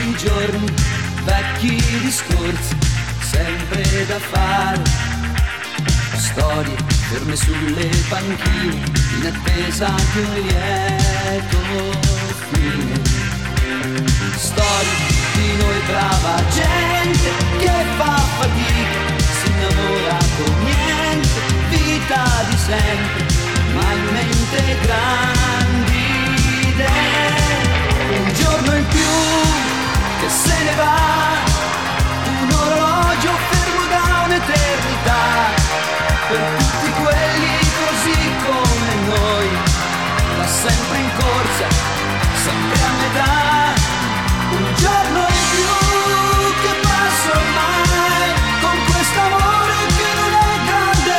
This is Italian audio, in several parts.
vecchi giorni, vecchi discorsi, sempre da fare. Storie ferme sulle panchine, in attesa di un lieto fine. Storie di noi brava gente che fa fatica, si innamora con niente, vita di sempre, ma in mente grandi idee. Un giorno in più che se ne va, un orologio fermo da un'eternità, per tutti quelli così come noi, va sempre in corsa, sempre a metà. Un giorno in più che passa ormai, con quest'amore che non è grande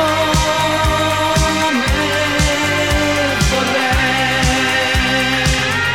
come vorrei.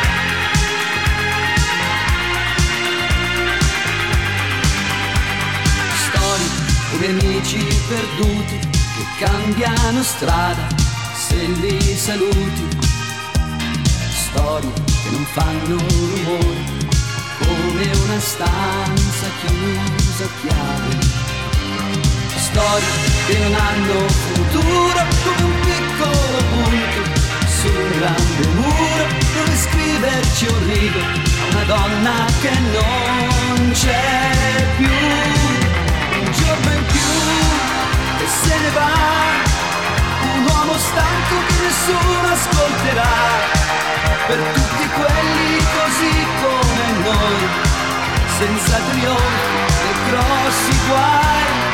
Storie come amici perduti che cambiano strada se li saluti. Storie che non fanno rumore, come una stanza chiusa a chiave. Storie che non hanno futuro, come un piccolo punto su un grande muro, dove scriverci un rigo a una donna che non c'è più. Un giorno in più che se ne va, un uomo stanco che nessuno ascolterà, per tutti quelli così come noi, senza trionfi e grossi guai.